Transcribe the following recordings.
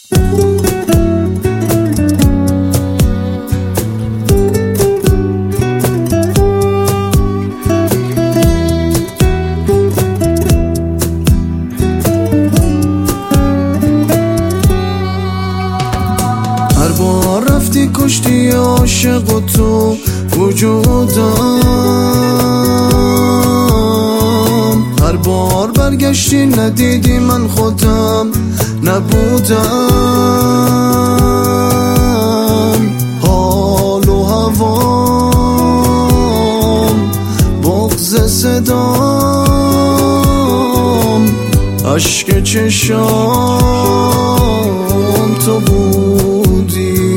هر بار رفتی کشتی عاشق و تو وجودم، هر بار برگشتی ندیدی من خودم نبودم. حال و هوام، بغض صدام، عشق چشام تو بودی.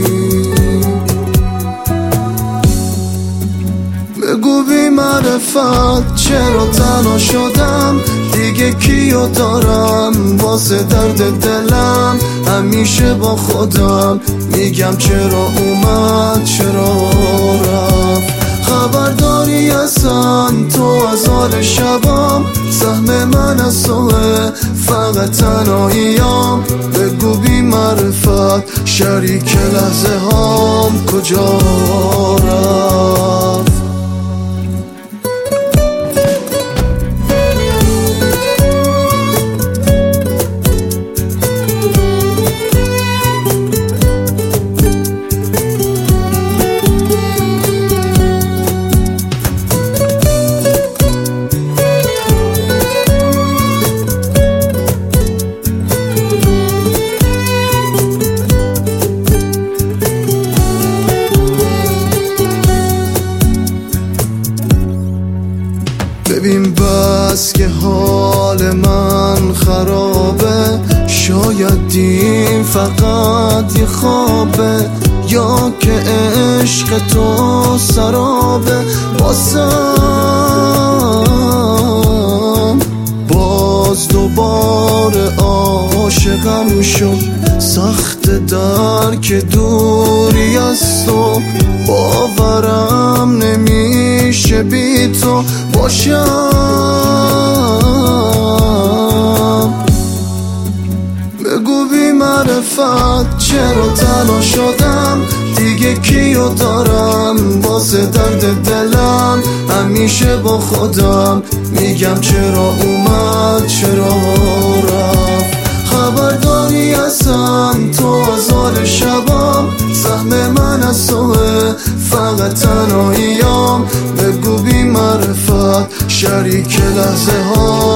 بگو بی معرفت چرا تنها شدم، دیگه کیو دارم واسه درد دلم. همیشه با خودم میگم چرا اومد چرا رفت. خبر داری اصلا تو از حال شبام، سهم من از توه فقط تنهاییام. بگو بی معرفت شریک لحظه هام کجا رفت. ببین بس که حال من خرابه، شاید این فقط یه خوابه، یا که عشق تو سرابه. واسم باز دوباره عاشقم شد، سخت درک دوری از تو، باورم نمیشه بی تو باشم. بگو بی معرفت چرا تنها شدم، دیگه کیو دارم واسه درد دلم. همیشه با خودم میگم چرا اومد چرا رفت. خبر داری اصلا تو از حال شبام، سهم من از توه فقط تنهاییام. بگو بی معرفت شریک لحظه ها